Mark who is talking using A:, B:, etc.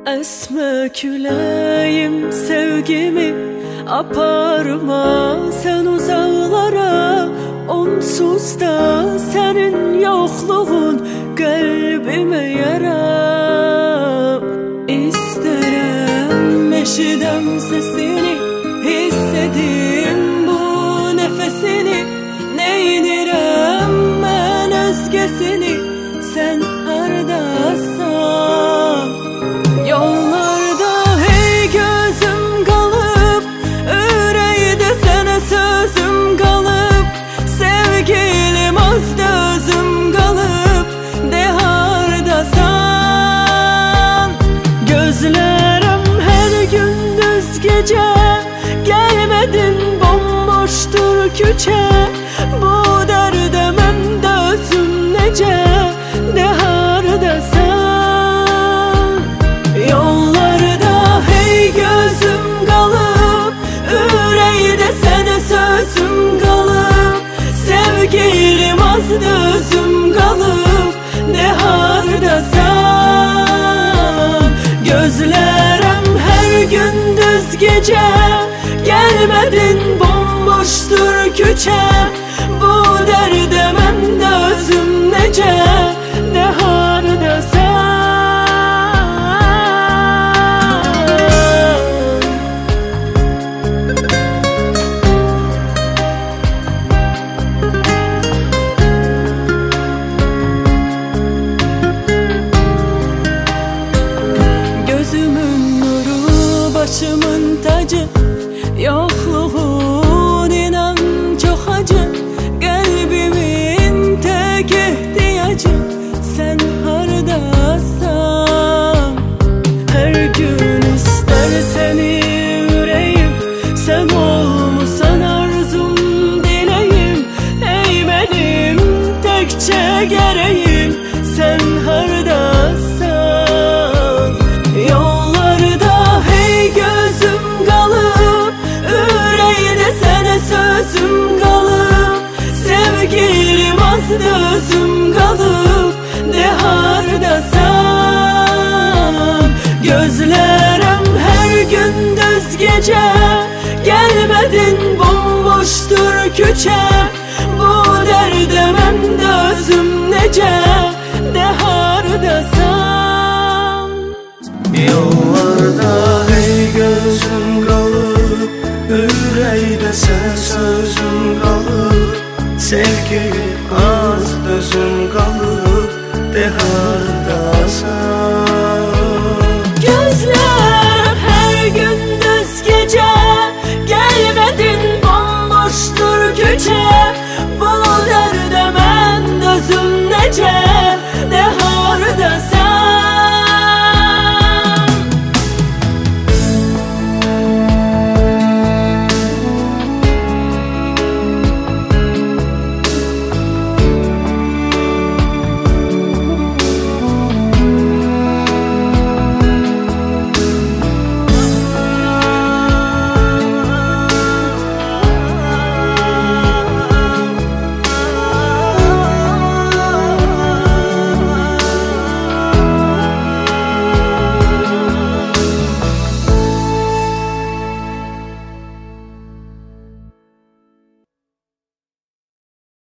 A: Esme küləyim sevgimi aparma sen uzaqlara. Onsuz da senin yokluğun kalbime yara. İsterim eşidem sesini, hissedim bu nefesini. Neynirem ben özgesini, sen hardasan. Yollarda hey gözüm kalıp, yüreğde sana sözüm kalıp. Sevgilim azda özüm kalıp, de hardasan. Gözlerim her gündüz gece, gelmedin bomboştur küçe. Bu derde mende özüm nece, de hardasan. Yollarda hey gözüm kalıp, yüreğde sana sözüm kalıp. Sevgilim azdı özüm kalıp, de hardasan. Gözlerim her gündüz gece, gelmedin bomboştur küçe. Bu derde mende özüm nece, de hardasan. Gözümün nuru, başımın tacı. Yokluğun inan çok acı. Kalbimin tek ihtiyacı, sen hardasan. Her gün ister seni yüreğim, sen olmuşsan arzum dileğim. Ey benim tekçe gereğim, sen hardasan. Yollarda hey gözüm kalıp, yüreğde sana sözüm kalıp. Sevgilim azdı özüm kalıp, de hardasan. Gözlerim her gündüz gece, gelmedin bomboştur küçe. Bu derde mende özüm nece, de hardasan.
B: Yollarda hey gözüm kalıp, yüreğde sen sözüm kalıp. Sevgilim az özüm kalıp, de hardasan.